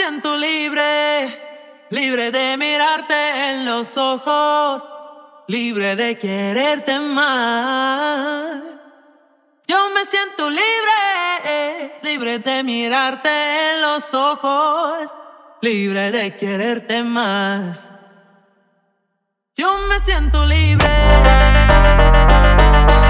siento libre, libre de mirarte en los ojos, libre de quererte más. Yo me siento libre, libre de mirarte en los ojos, libre de quererte más. Yo me siento libre.